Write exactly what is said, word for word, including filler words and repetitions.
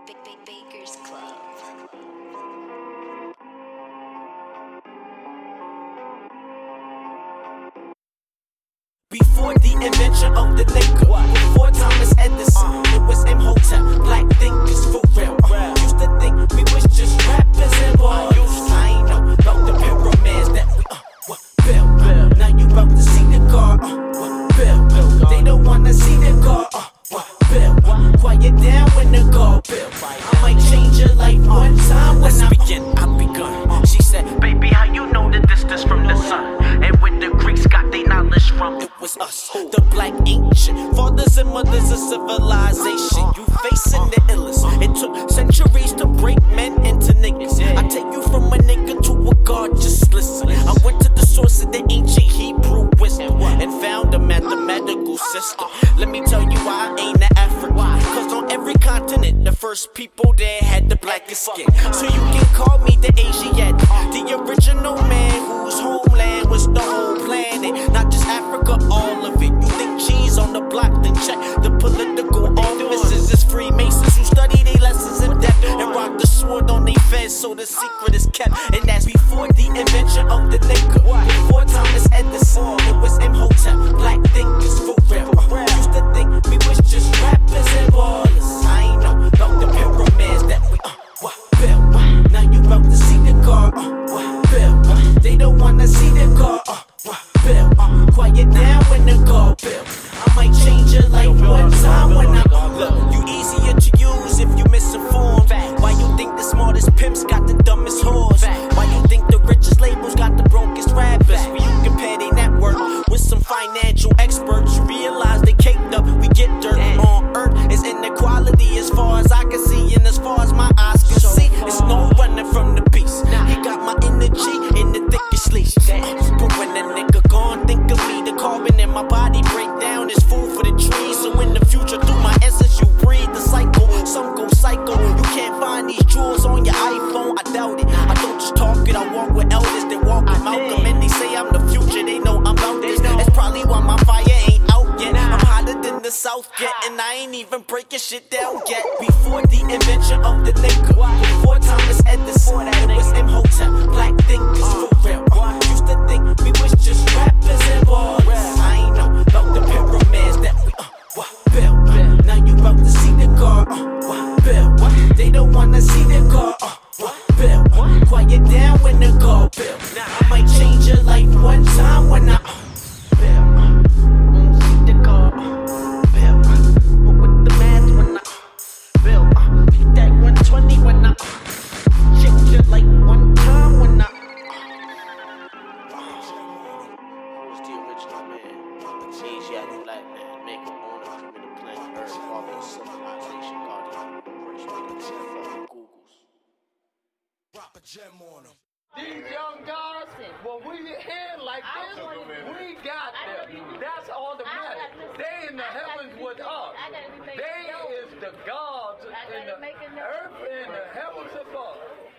Big Big Baker's Club. Before the invention of the liquor, before Thomas Edison, it was Imhotep. Black thinkers for real. Uh, used to think we was just rappers and ballers. I ain't know about the pyramids that we uh what built. Now you about to see the car, uh what built. They don't wanna see the car, uh what built. Quiet down when the car built. I might change your life one time when I begin. I begun. She said, "Baby, how you know the distance from the sun? And where the Greeks got their knowledge from?" It was us, the black ancient fathers and mothers of civilization. You facing the illest. It took centuries to break men into niggas. I take you from a nigga to a god, just listen. I went to the source of the ancient Hebrew wisdom and found a mathematical system. Let me tell you why I ain't an African. Cause on every continent, the first people there had the blackest skin. So you can call me the Asiatic, the original man whose homeland was the whole planet, not just Africa, all of it. You think cheese on the block, then check the political offices. It's Freemasons who study their lessons in depth and rock the sword on their feds, so the secret is kept. And that's before the invention of the liquor, before Thomas Edison, it was Imhotep. Black thinkers for real. Uh, used to think we was just rappers and ballers. I ain't know about the pyramids that we uh what built. Now you about to see the car, uh what built. They don't wanna see the car, uh what built. Uh, quiet down when the car built. I might change your life one time when I look. You easier to use if you misinformed. Why you think the smartest pimps got the dumbest whores? Why you think the richest labels got the brokest rappers? When you compare their network with some financial experts, you realize they caked up. We get dirt on earth. It's inequality as far as I can see, and as far as my eyes can see, it's no running from the beast. He got my energy in the thickest sleep. Uh, but when a nigga gone, think of me. The carbon in my body break down is food for the trees. So in the future, through my essence, you breathe the cycle. Some go psycho. You can't find these jewels on your iPhone. I doubt it. I don't just talk it. I walk with elders. They walk with Malcolm, and they say I'm the future. They know I'm out this. That's probably why my fire ain't out yet. I'm hotter than the South yet, and I ain't even breaking shit down yet. Before the invention of the liquor, before Thomas Edison, it was Imhotep. Black thinkers for real. Uh, used to think we was just rappers and ballers. I ain't know about the pyramids that we uh what built. Now you about to see the car, uh what built. They don't wanna see the car, uh what built. Quiet down when the car built. Now I might change your life one time when I uh, built. Won't see the car, uh, built. But with the math when I uh, built. Uh, beat that one twenty when I uh, change your life one time when I. Who's the original man? Asiatic black man, make him own a primitive planet Earth, father of civilization, guardian of the universe, making fucking Googles. Drop a gem on him. These young guys, when we here like this, we got them. That's all that matters. They in the heavens with us. They is the gods in the earth and the heavens above.